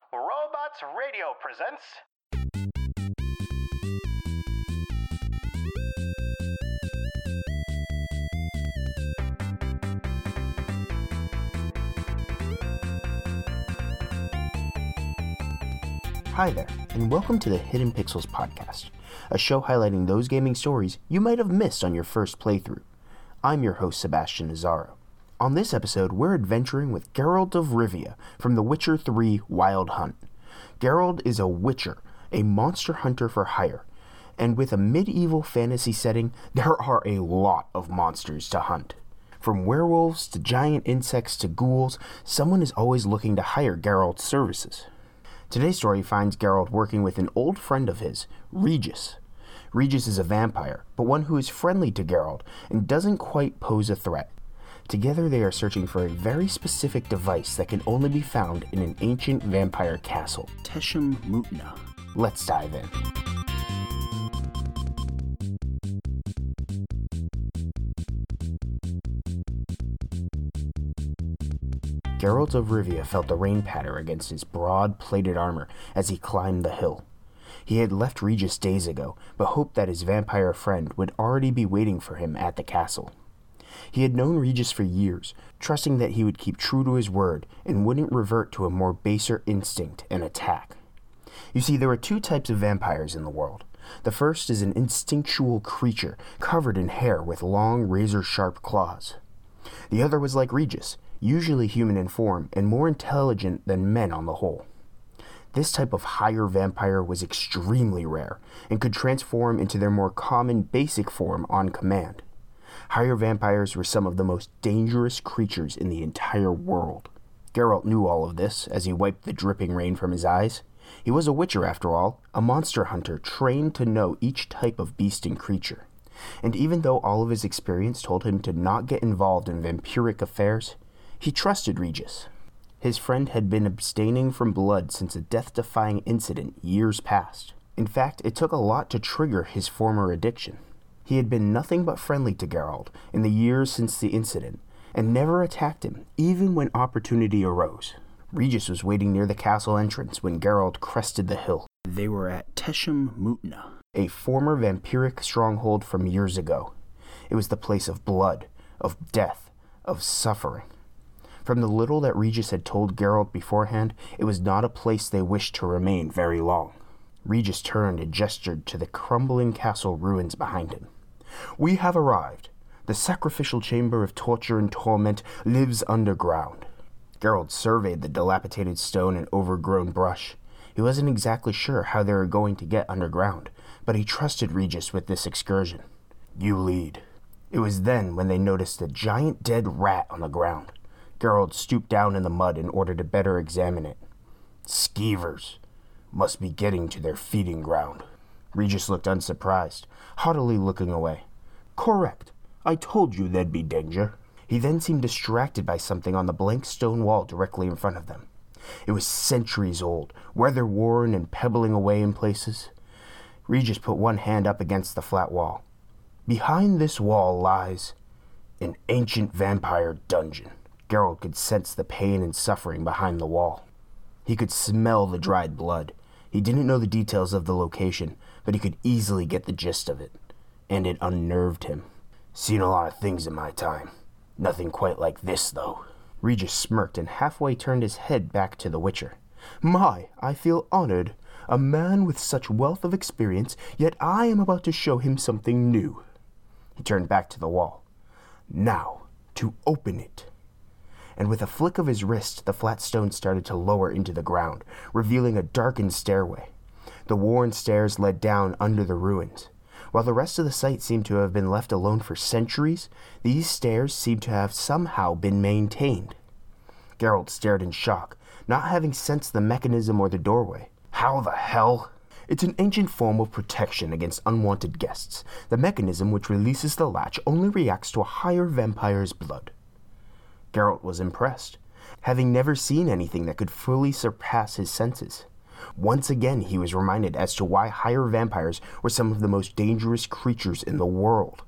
Robots Radio presents... Hi there, and welcome to the Hidden Pixels podcast, a show highlighting those gaming stories you might have missed on your first playthrough. I'm your host, Sebastian Nazaro. On this episode, we're adventuring with Geralt of Rivia from The Witcher 3 Wild Hunt. Geralt is a witcher, a monster hunter for hire, and with a medieval fantasy setting, there are a lot of monsters to hunt. From werewolves to giant insects to ghouls, someone is always looking to hire Geralt's services. Today's story finds Geralt working with an old friend of his, Regis. Regis is a vampire, but one who is friendly to Geralt and doesn't quite pose a threat. Together they are searching for a very specific device that can only be found in an ancient vampire castle, Teshem Mutna. Let's dive in. Geralt of Rivia felt the rain patter against his broad, plated armor as he climbed the hill. He had left Regis days ago, but hoped that his vampire friend would already be waiting for him at the castle. He had known Regis for years, trusting that he would keep true to his word and wouldn't revert to a more baser instinct and attack. You see, there are two types of vampires in the world. The first is an instinctual creature covered in hair with long, razor-sharp claws. The other was like Regis, usually human in form and more intelligent than men on the whole. This type of higher vampire was extremely rare and could transform into their more common basic form on command. Higher vampires were some of the most dangerous creatures in the entire world. Geralt knew all of this as he wiped the dripping rain from his eyes. He was a witcher after all, a monster hunter trained to know each type of beast and creature. And even though all of his experience told him to not get involved in vampiric affairs, he trusted Regis. His friend had been abstaining from blood since a death-defying incident years past. In fact, it took a lot to trigger his former addiction. He had been nothing but friendly to Geralt in the years since the incident, and never attacked him, even when opportunity arose. Regis was waiting near the castle entrance when Geralt crested the hill. They were at Teshem Mutna, a former vampiric stronghold from years ago. It was the place of blood, of death, of suffering. From the little that Regis had told Geralt beforehand, it was not a place they wished to remain very long. Regis turned and gestured to the crumbling castle ruins behind him. "We have arrived. The sacrificial chamber of torture and torment lives underground." Geralt surveyed the dilapidated stone and overgrown brush. He wasn't exactly sure how they were going to get underground, but he trusted Regis with this excursion. "You lead." It was then when they noticed a giant dead rat on the ground. Geralt stooped down in the mud in order to better examine it. "Skeevers. Must be getting to their feeding ground." Regis looked unsurprised, haughtily looking away. "Correct. I told you there'd be danger." He then seemed distracted by something on the blank stone wall directly in front of them. It was centuries old, weather-worn and pebbling away in places. Regis put one hand up against the flat wall. "Behind this wall lies an ancient vampire dungeon." Geralt could sense the pain and suffering behind the wall. He could smell the dried blood. He didn't know the details of the location, but he could easily get the gist of it. And it unnerved him. "Seen a lot of things in my time. Nothing quite like this, though." Regis smirked and halfway turned his head back to the Witcher. "My, I feel honored. A man with such wealth of experience, yet I am about to show him something new." He turned back to the wall. "Now, to open it." And with a flick of his wrist, the flat stone started to lower into the ground, revealing a darkened stairway. The worn stairs led down under the ruins. While the rest of the site seemed to have been left alone for centuries, these stairs seemed to have somehow been maintained. Geralt stared in shock, not having sensed the mechanism or the doorway. "How the hell?" "It's an ancient form of protection against unwanted guests. The mechanism which releases the latch only reacts to a higher vampire's blood." Geralt was impressed, having never seen anything that could fully surpass his senses. Once again, he was reminded as to why higher vampires were some of the most dangerous creatures in the world.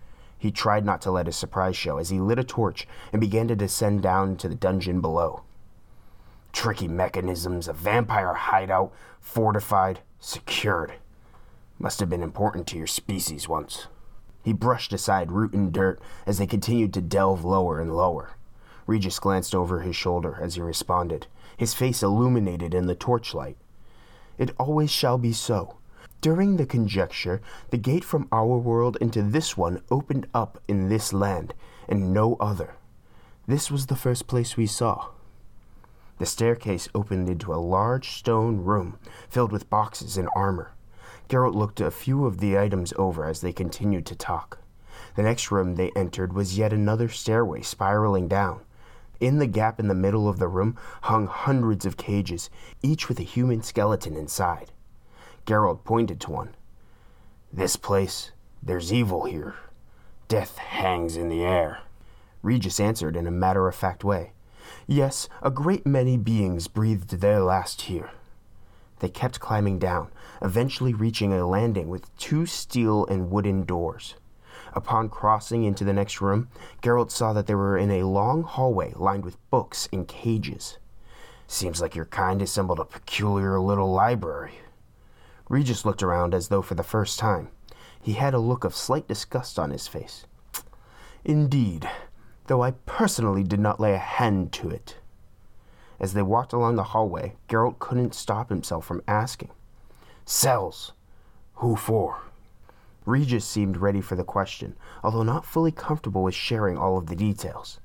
He tried not to let his surprise show as he lit a torch and began to descend down to the dungeon below. Tricky mechanisms, a vampire hideout, fortified, secured. Must have been important to your species once. He brushed aside root and dirt as they continued to delve lower and lower. Regis glanced over his shoulder as he responded, his face illuminated in the torchlight. It always shall be so. During the conjecture, the gate from our world into this one opened up in this land, and no other. This was the first place we saw. The staircase opened into a large stone room filled with boxes and armor. Geralt looked a few of the items over as they continued to talk. The next room they entered was yet another stairway spiraling down. In the gap in the middle of the room hung hundreds of cages, each with a human skeleton inside. Geralt pointed to one. This place, there's evil here. Death hangs in the air. Regis answered in a matter-of-fact way. Yes, a great many beings breathed their last here. They kept climbing down, eventually reaching a landing with 2 steel and wooden doors. Upon crossing into the next room, Geralt saw that they were in a long hallway lined with books and cages. Seems like your kind assembled a peculiar little library. Regis looked around as though for the first time. He had a look of slight disgust on his face. Indeed, though I personally did not lay a hand to it. As they walked along the hallway, Geralt couldn't stop himself from asking. Cells. Who for? Regis seemed ready for the question, although not fully comfortable with sharing all of the details.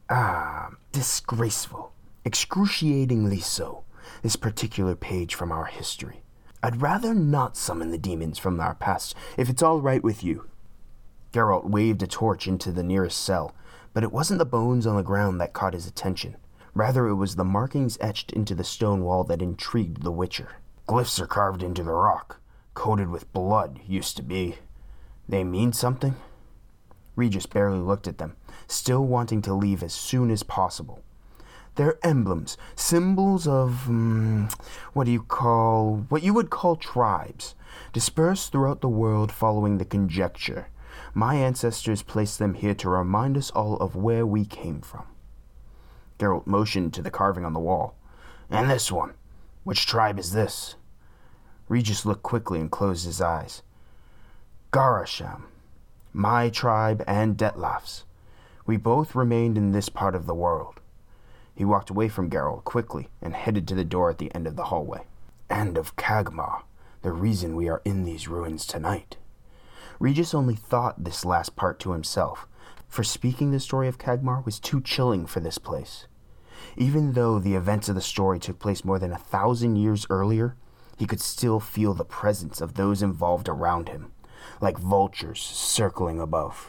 Disgraceful. Excruciatingly so, this particular page from our history. I'd rather not summon the demons from our past, if it's all right with you. Geralt waved a torch into the nearest cell, but it wasn't the bones on the ground that caught his attention. Rather, it was the markings etched into the stone wall that intrigued the Witcher. Glyphs are carved into the rock, coated with blood, used to be. They mean something? Regis barely looked at them, still wanting to leave as soon as possible. They're emblems, symbols of, what you would call tribes, dispersed throughout the world following the conjecture. My ancestors placed them here to remind us all of where we came from. Geralt motioned to the carving on the wall. And this one? Which tribe is this? Regis looked quickly and closed his eyes. Garasham. My tribe and Detlef's. We both remained in this part of the world. He walked away from Geralt quickly and headed to the door at the end of the hallway. And of Kagmar, the reason we are in these ruins tonight. Regis only thought this last part to himself, for speaking the story of Kagmar was too chilling for this place. Even though the events of the story took place more than 1,000 years earlier, he could still feel the presence of those involved around him, like vultures circling above.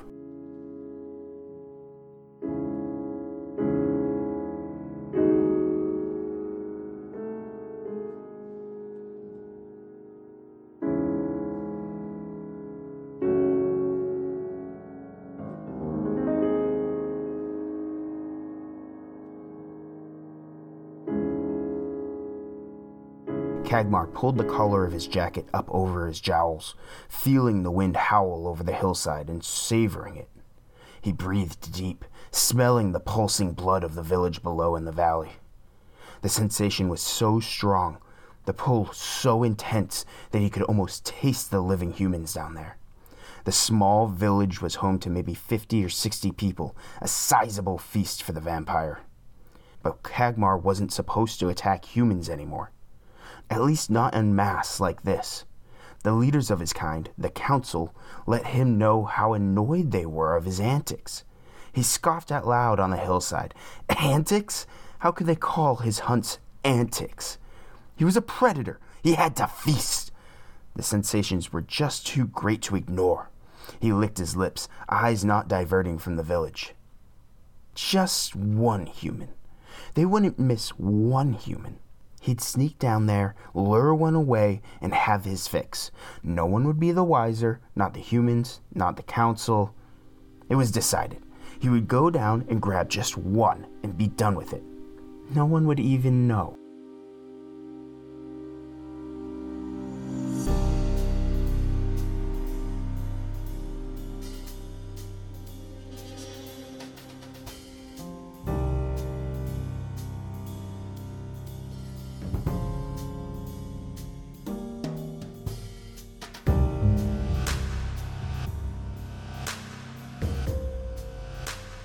Kagmar pulled the collar of his jacket up over his jowls, feeling the wind howl over the hillside and savoring it. He breathed deep, smelling the pulsing blood of the village below in the valley. The sensation was so strong, the pull so intense, that he could almost taste the living humans down there. The small village was home to maybe 50 or 60 people, a sizable feast for the vampire. But Kagmar wasn't supposed to attack humans anymore. At least not en masse like this. The leaders of his kind, the council, let him know how annoyed they were of his antics. He scoffed out loud on the hillside. Antics? How could they call his hunts antics? He was a predator. He had to feast. The sensations were just too great to ignore. He licked his lips, eyes not diverting from the village. Just one human. They wouldn't miss one human. He'd sneak down there, lure one away, and have his fix. No one would be the wiser, not the humans, not the council. It was decided. He would go down and grab just one and be done with it. No one would even know.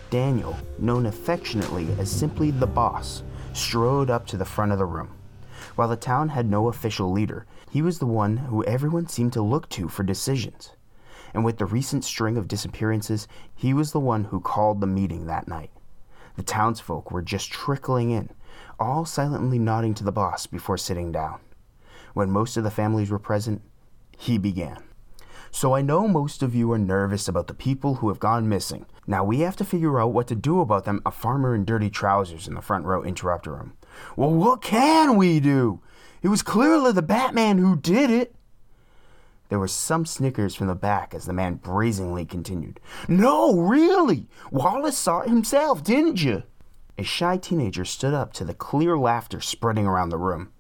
Daniel, known affectionately as simply the boss, strode up to the front of the room. While the town had no official leader, he was the one who everyone seemed to look to for decisions. And with the recent string of disappearances, he was the one who called the meeting that night. The townsfolk were just trickling in, all silently nodding to the boss before sitting down. When most of the families were present, he began. So I know most of you are nervous about the people who have gone missing. Now we have to figure out what to do about them. A farmer in dirty trousers in the front row interrupted him. Well, what can we do? It was clearly the Batman who did it. There was some snickers from the back as the man brazenly continued. No, really! Wallace saw it himself, didn't you? A shy teenager stood up to the clear laughter spreading around the room.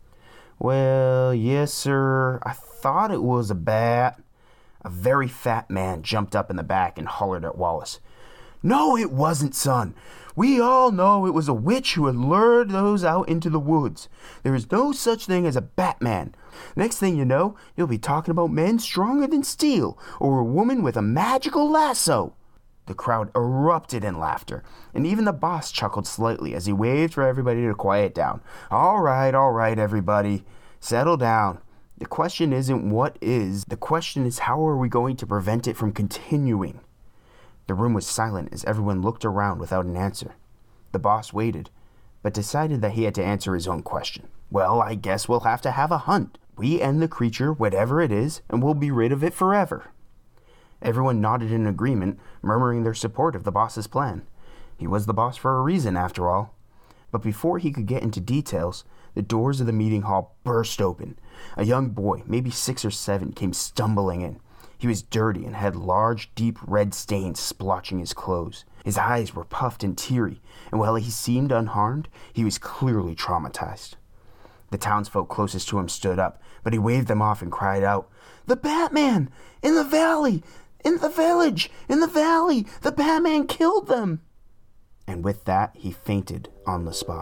Well, yes, sir. I thought it was a bat. A very fat man jumped up in the back and hollered at Wallace. No, it wasn't, son. We all know it was a witch who had lured those out into the woods. There is no such thing as a Batman. Next thing you know, you'll be talking about men stronger than steel, or a woman with a magical lasso. The crowd erupted in laughter, and even the boss chuckled slightly as he waved for everybody to quiet down. All right, everybody. Settle down. The question isn't what is. The question is how are we going to prevent it from continuing? The room was silent as everyone looked around without an answer. The boss waited, but decided that he had to answer his own question. Well, I guess we'll have to have a hunt. We end the creature, whatever it is, and we'll be rid of it forever. Everyone nodded in agreement, murmuring their support of the boss's plan. He was the boss for a reason, after all. But before he could get into details, the doors of the meeting hall burst open. A young boy, maybe 6 or 7, came stumbling in. He was dirty and had large, deep red stains splotching his clothes. His eyes were puffed and teary, and while he seemed unharmed, he was clearly traumatized. The townsfolk closest to him stood up, but he waved them off and cried out, The Batman! In the valley! In the village! In the valley! The Batman killed them! And with that, he fainted on the spot.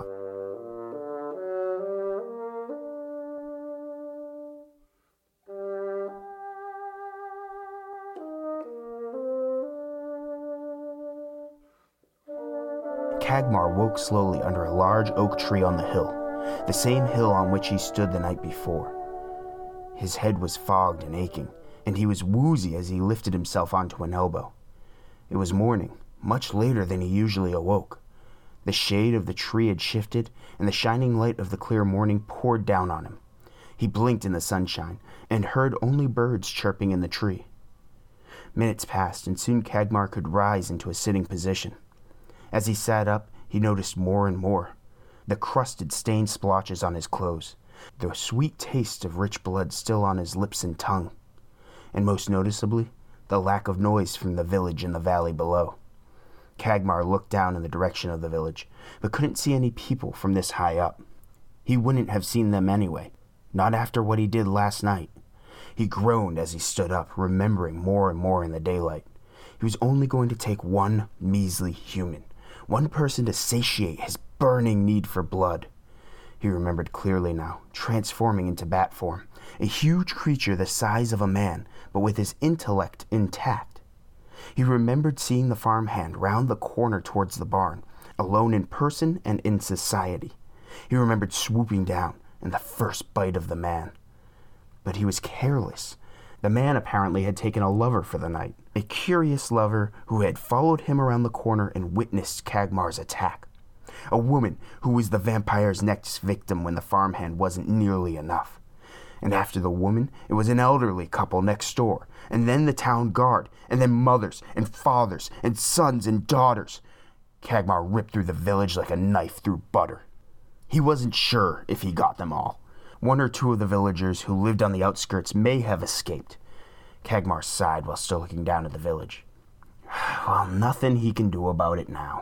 Kagmar woke slowly under a large oak tree on the hill, the same hill on which he stood the night before. His head was fogged and aching, and he was woozy as he lifted himself onto an elbow. It was morning, much later than he usually awoke. The shade of the tree had shifted, and the shining light of the clear morning poured down on him. He blinked in the sunshine, and heard only birds chirping in the tree. Minutes passed, and soon Kagmar could rise into a sitting position. As he sat up, he noticed more and more. The crusted, stained splotches on his clothes, the sweet taste of rich blood still on his lips and tongue, and most noticeably, the lack of noise from the village in the valley below. Kagmar looked down in the direction of the village, but couldn't see any people from this high up. He wouldn't have seen them anyway, not after what he did last night. He groaned as he stood up, remembering more and more in the daylight. He was only going to take one measly human. One person to satiate his burning need for blood. He remembered clearly now, transforming into bat form, a huge creature the size of a man, but with his intellect intact. He remembered seeing the farmhand round the corner towards the barn, alone in person and in society. He remembered swooping down and the first bite of the man. But he was careless. The man apparently had taken a lover for the night, a curious lover who had followed him around the corner and witnessed Kagmar's attack. A woman who was the vampire's next victim when the farmhand wasn't nearly enough. And after the woman, it was an elderly couple next door, and then the town guard, and then mothers and fathers and sons and daughters. Kagmar ripped through the village like a knife through butter. He wasn't sure if he got them all. 1 or 2 of the villagers who lived on the outskirts may have escaped. Kagmar sighed while still looking down at the village. Well, nothing he can do about it now.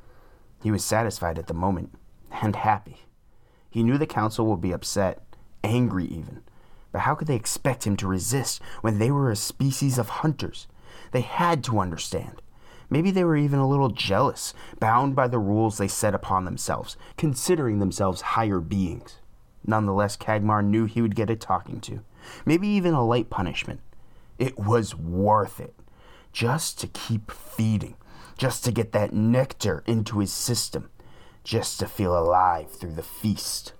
He was satisfied at the moment, and happy. He knew the council would be upset, angry even. But how could they expect him to resist when they were a species of hunters? They had to understand. Maybe they were even a little jealous, bound by the rules they set upon themselves, considering themselves higher beings. Nonetheless, Kagmar knew he would get a talking to, maybe even a light punishment. It was worth it, just to keep feeding, just to get that nectar into his system, just to feel alive through the feast.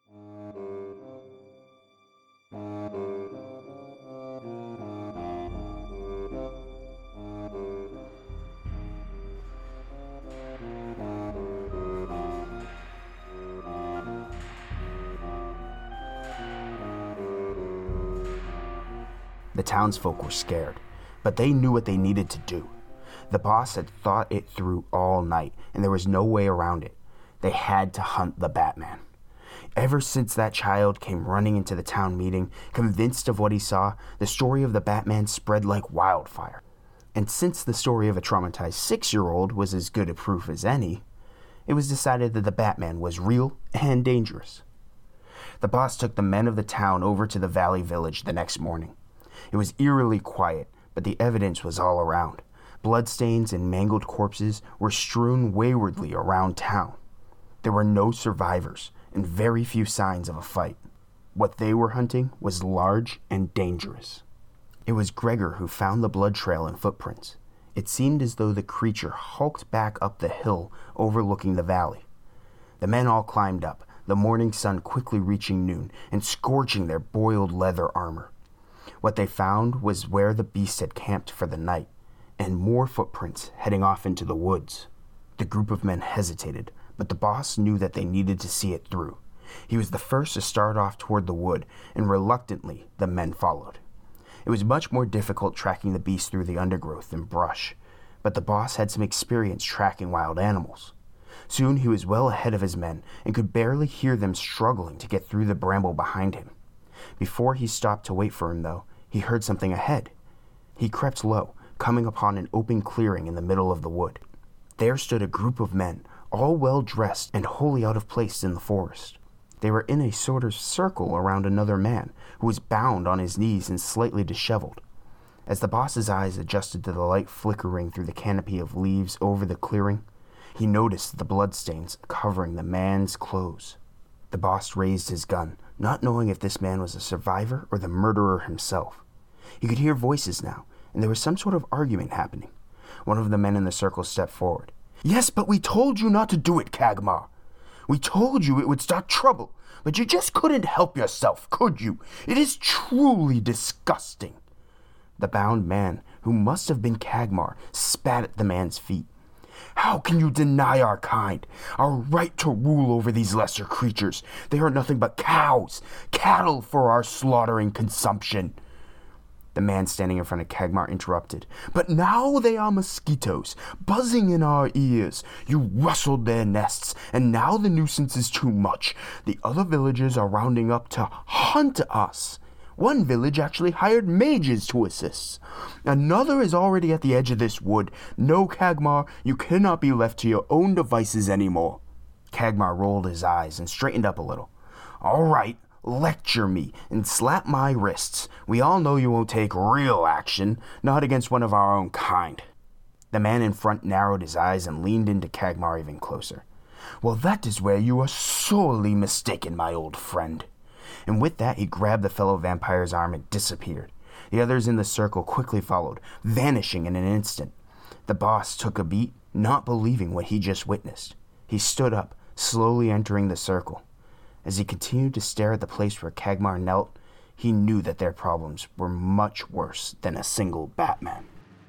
The townsfolk were scared, but they knew what they needed to do. The boss had thought it through all night, and there was no way around it. They had to hunt the Batman. Ever since that child came running into the town meeting, convinced of what he saw, the story of the Batman spread like wildfire. And since the story of a traumatized 6-year-old was as good a proof as any, it was decided that the Batman was real and dangerous. The boss took the men of the town over to the Valley Village the next morning. It was eerily quiet, but the evidence was all around. Bloodstains and mangled corpses were strewn waywardly around town. There were no survivors and very few signs of a fight. What they were hunting was large and dangerous. It was Gregor who found the blood trail and footprints. It seemed as though the creature hulked back up the hill overlooking the valley. The men all climbed up, the morning sun quickly reaching noon and scorching their boiled leather armor. What they found was where the beast had camped for the night, and more footprints heading off into the woods. The group of men hesitated, but the boss knew that they needed to see it through. He was the first to start off toward the wood, and reluctantly the men followed. It was much more difficult tracking the beast through the undergrowth and brush, but the boss had some experience tracking wild animals. Soon he was well ahead of his men and could barely hear them struggling to get through the bramble behind him. Before he stopped to wait for him, though, he heard something ahead. He crept low, coming upon an open clearing in the middle of the wood. There stood a group of men, all well-dressed and wholly out of place in the forest. They were in a sort of circle around another man, who was bound on his knees and slightly disheveled. As the boss's eyes adjusted to the light flickering through the canopy of leaves over the clearing, he noticed the bloodstains covering the man's clothes. The boss raised his gun, not knowing if this man was a survivor or the murderer himself. He could hear voices now, and there was some sort of argument happening. One of the men in the circle stepped forward. "Yes, but we told you not to do it, Kagmar. We told you it would start trouble, but you just couldn't help yourself, could you? It is truly disgusting." The bound man, who must have been Kagmar, spat at the man's feet. "How can you deny our kind, our right to rule over these lesser creatures? They are nothing but cows, cattle for our slaughtering consumption." The man standing in front of Kagmar interrupted. "But now they are mosquitoes, buzzing in our ears. You rustled their nests, and now the nuisance is too much. The other villagers are rounding up to hunt us. One village actually hired mages to assist. Another is already at the edge of this wood. No, Kagmar, you cannot be left to your own devices anymore." Kagmar rolled his eyes and straightened up a little. "All right, lecture me and slap my wrists. We all know you won't take real action, not against one of our own kind." The man in front narrowed his eyes and leaned into Kagmar even closer. "Well, that is where you are sorely mistaken, my old friend." And with that, he grabbed the fellow vampire's arm and disappeared. The others in the circle quickly followed, vanishing in an instant. The boss took a beat, not believing what he just witnessed. He stood up, slowly entering the circle. As he continued to stare at the place where Kagmar knelt, he knew that their problems were much worse than a single Batman.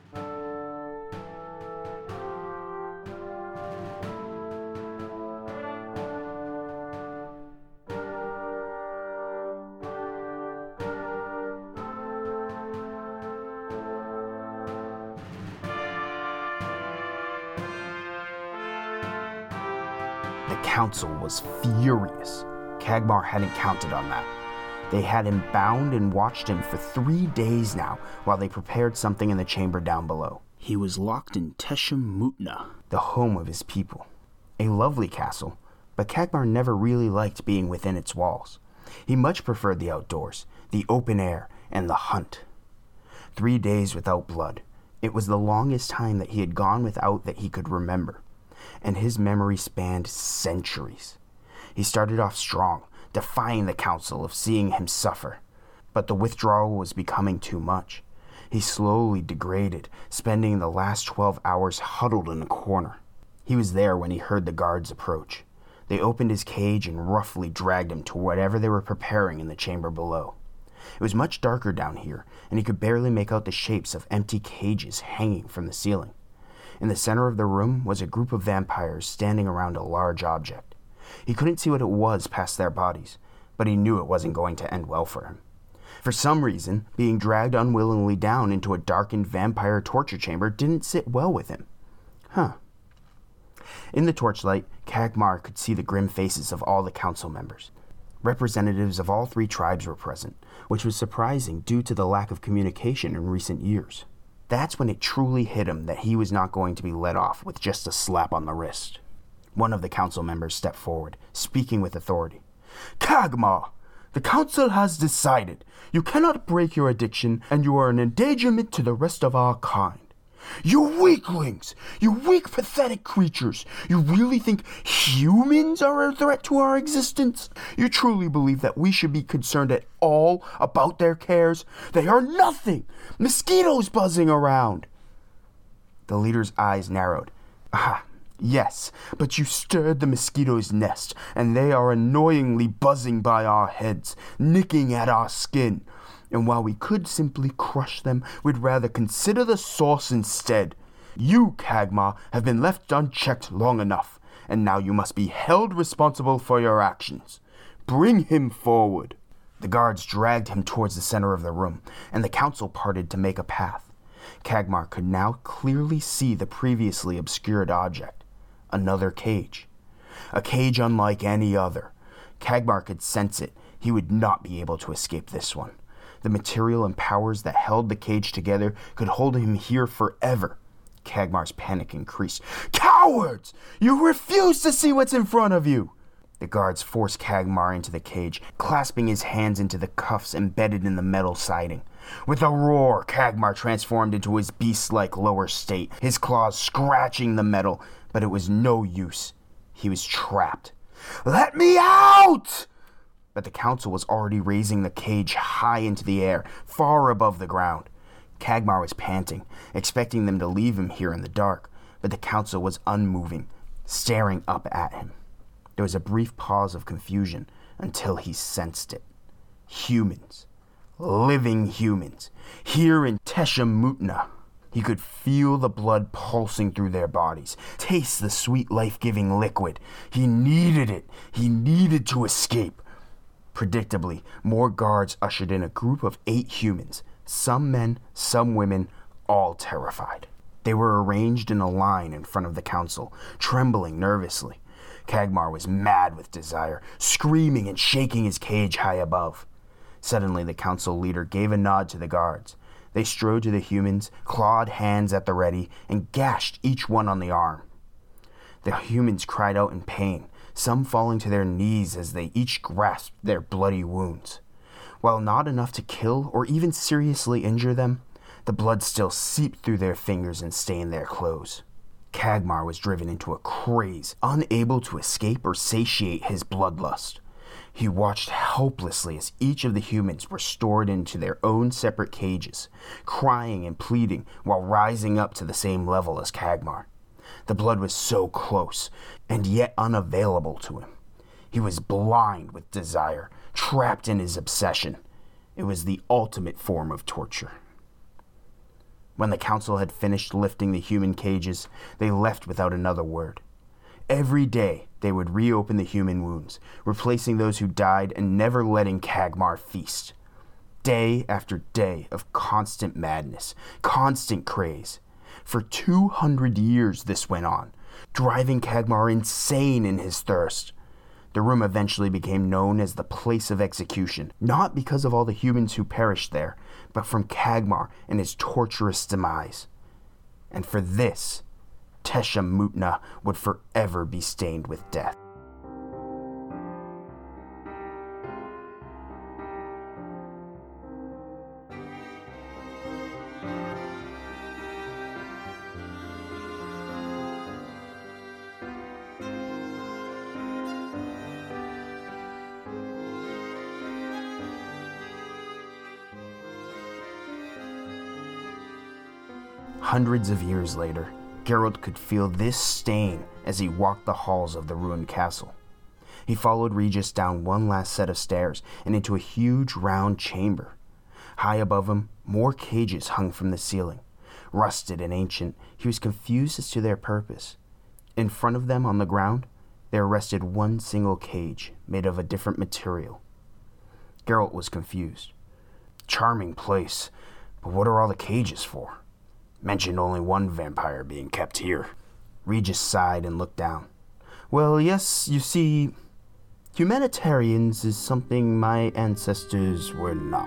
The council was furious. Kagmar hadn't counted on that. They had him bound and watched him for 3 days now while they prepared something in the chamber down below. He was locked in Teshem Mutna, the home of his people. A lovely castle, but Kagmar never really liked being within its walls. He much preferred the outdoors, the open air, and the hunt. 3 days without blood. It was the longest time that he had gone without that he could remember, and his memory spanned centuries. He started off strong, defying the council of seeing him suffer, but the withdrawal was becoming too much. He slowly degraded, spending the last 12 hours huddled in a corner. He was there when he heard the guards approach. They opened his cage and roughly dragged him to whatever they were preparing in the chamber below. It was much darker down here, and he could barely make out the shapes of empty cages hanging from the ceiling. In the center of the room was a group of vampires standing around a large object. He couldn't see what it was past their bodies, but he knew it wasn't going to end well for him. For some reason, being dragged unwillingly down into a darkened vampire torture chamber didn't sit well with him. In the torchlight, Kagmar could see the grim faces of all the council members. Representatives of all 3 tribes were present, which was surprising due to the lack of communication in recent years. That's when it truly hit him that he was not going to be let off with just a slap on the wrist. One of the council members stepped forward, speaking with authority. "Kagmar, the council has decided you cannot break your addiction and you are an endangerment to the rest of our kind. You weaklings! You weak, pathetic creatures! You really think humans are a threat to our existence? You truly believe that we should be concerned at all about their cares? They are nothing! Mosquitoes buzzing around!" The leader's eyes narrowed. Yes, but you stirred the mosquito's nest, and they are annoyingly buzzing by our heads, nicking at our skin. And while we could simply crush them, we'd rather consider the source instead. You, Kagmar, have been left unchecked long enough, and now you must be held responsible for your actions. Bring him forward." The guards dragged him towards the center of the room, and the council parted to make a path. Kagmar could now clearly see the previously obscured object. Another cage. A cage unlike any other. Kagmar could sense it. He would not be able to escape this one. The material and powers that held the cage together could hold him here forever. Kagmar's panic increased. "Cowards! You refuse to see what's in front of you!" The guards forced Kagmar into the cage, clasping his hands into the cuffs embedded in the metal siding. With a roar, Kagmar transformed into his beast-like lower state, his claws scratching the metal, but it was no use. He was trapped. "Let me out!" But the council was already raising the cage high into the air, far above the ground. Kagmar was panting, expecting them to leave him here in the dark, but the council was unmoving, staring up at him. There was a brief pause of confusion until he sensed it. Humans. Living humans. Here in Teshamutna. He could feel the blood pulsing through their bodies, taste the sweet life-giving liquid. He needed it. He needed to escape. Predictably, more guards ushered in a group of 8 humans, some men, some women, all terrified. They were arranged in a line in front of the council, trembling nervously. Kagmar was mad with desire, screaming and shaking his cage high above. Suddenly, the council leader gave a nod to the guards. They strode to the humans, clawed hands at the ready, and gashed each one on the arm. The humans cried out in pain, some falling to their knees as they each grasped their bloody wounds. While not enough to kill or even seriously injure them, the blood still seeped through their fingers and stained their clothes. Kagmar was driven into a craze, unable to escape or satiate his bloodlust. He watched helplessly as each of the humans were stored into their own separate cages, crying and pleading while rising up to the same level as Kagmar. The blood was so close, and yet unavailable to him. He was blind with desire, trapped in his obsession. It was the ultimate form of torture. When the council had finished lifting the human cages, they left without another word. Every day, they would reopen the human wounds, replacing those who died and never letting Kagmar feast. Day after day of constant madness, constant craze. For 200 years this went on, driving Kagmar insane in his thirst. The room eventually became known as the place of execution, not because of all the humans who perished there, but from Kagmar and his torturous demise. And for this, Teshamutna would forever be stained with death. Hundreds of years later, Geralt could feel this stain as he walked the halls of the ruined castle. He followed Regis down one last set of stairs and into a huge round chamber. High above him, more cages hung from the ceiling. Rusted and ancient, he was confused as to their purpose. In front of them on the ground, there rested one single cage made of a different material. Geralt was confused. Charming place, but what are all the cages for? Mentioned only one vampire being kept here. Regis sighed and looked down. Well, yes, you see, humanitarians is something my ancestors were not.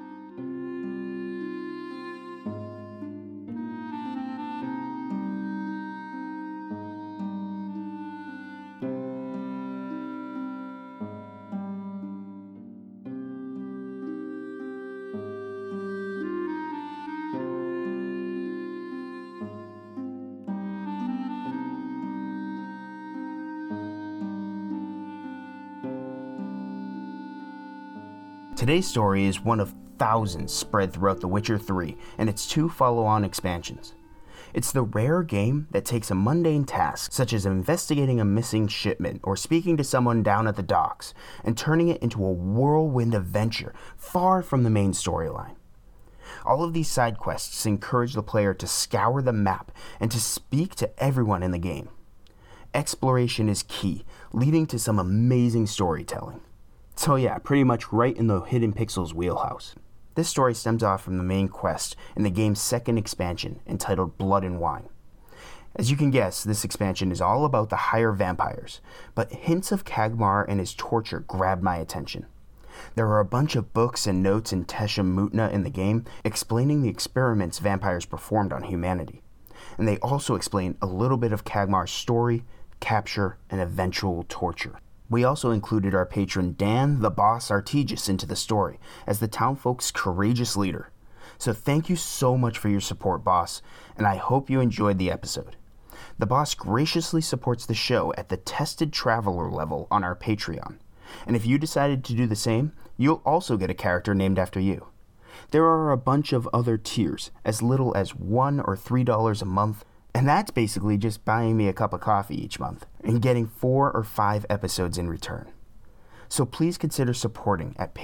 Today's story is one of thousands spread throughout The Witcher 3 and its 2 follow-on expansions. It's the rare game that takes a mundane task, such as investigating a missing shipment or speaking to someone down at the docks, and turning it into a whirlwind adventure far from the main storyline. All of these side quests encourage the player to scour the map and to speak to everyone in the game. Exploration is key, leading to some amazing storytelling. So yeah, pretty much right in the Hidden Pixels wheelhouse. This story stems off from the main quest in the game's second expansion, entitled Blood and Wine. As you can guess, this expansion is all about the higher vampires, but hints of Kagmar and his torture grabbed my attention. There are a bunch of books and notes in Teshem Mutna in the game explaining the experiments vampires performed on humanity. And they also explain a little bit of Kagmar's story, capture, and eventual torture. We also included our patron Dan the Boss Artigas into the story as the townfolk's courageous leader. So thank you so much for your support, Boss, and I hope you enjoyed the episode. The Boss graciously supports the show at the Tested Traveler level on our Patreon, and if you decided to do the same, you'll also get a character named after you. There are a bunch of other tiers, as little as $1 or $3 a month, and that's basically just buying me a cup of coffee each month and getting 4 or 5 episodes in return. So please consider supporting at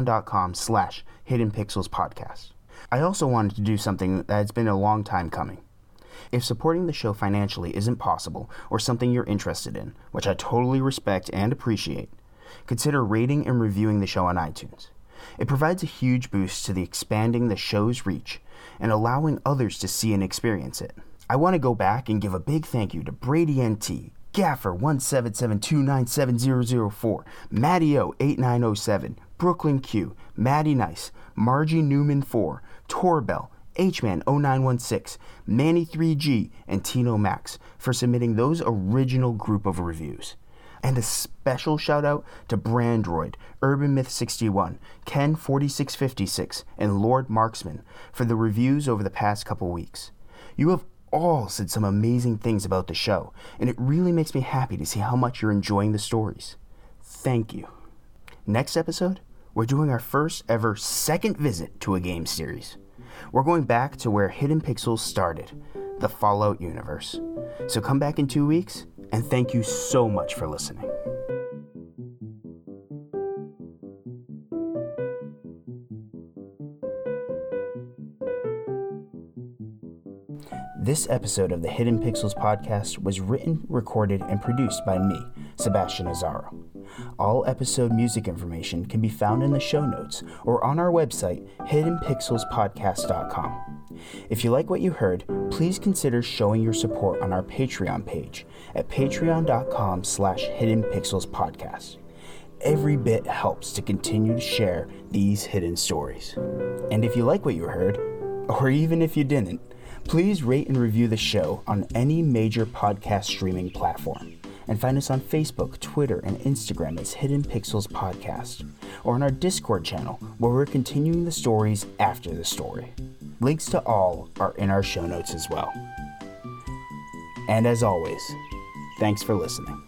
patreon.com/hiddenpixelspodcast. I also wanted to do something that's been a long time coming. If supporting the show financially isn't possible or something you're interested in, which I totally respect and appreciate, consider rating and reviewing the show on iTunes. It provides a huge boost to expanding the show's reach and allowing others to see and experience it. I want to go back and give a big thank you to Brady NT, Gaffer 177297004, Matty O 8907, Brooklyn Q, Maddie Nice, Margie Newman 4, Torbell, Hman 0916, Manny 3G, and Tino Max for submitting those original group of reviews. And a special shout out to Brandroid, Urban Myth 61, Ken 4656, and Lord Marksman for the reviews over the past couple weeks. You have all said some amazing things about the show, and it really makes me happy to see how much you're enjoying the stories. Thank you. Next episode, we're doing our first ever second visit to a game series. We're going back to where Hidden Pixels started, the Fallout universe. So come back in 2 weeks, and thank you so much for listening. This episode of the Hidden Pixels podcast was written, recorded, and produced by me, Sebastian Azaro. All episode music information can be found in the show notes or on our website, hiddenpixelspodcast.com. If you like what you heard, please consider showing your support on our Patreon page at patreon.com/hiddenpixelspodcast. Every bit helps to continue to share these hidden stories. And if you like what you heard, or even if you didn't, please rate and review the show on any major podcast streaming platform, and find us on Facebook, Twitter, and Instagram as Hidden Pixels Podcast, or on our Discord channel where we're continuing the stories after the story. Links to all are in our show notes as well. And as always, thanks for listening.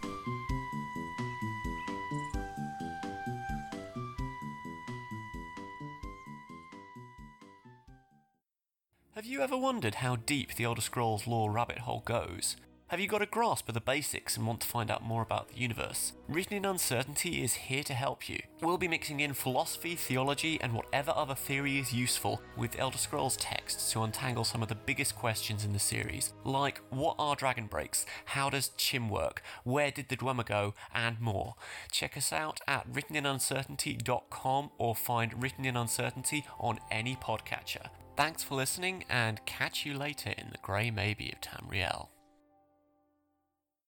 Have you ever wondered how deep the Elder Scrolls lore rabbit hole goes? Have you got a grasp of the basics and want to find out more about the universe? Written in Uncertainty is here to help you. We'll be mixing in philosophy, theology, and whatever other theory is useful with Elder Scrolls texts to untangle some of the biggest questions in the series, like what are dragon breaks, how does Chim work, where did the Dwemer go, and more. Check us out at writteninuncertainty.com or find Written in Uncertainty on any podcatcher. Thanks for listening, and catch you later in the Grey Maybe of Tamriel.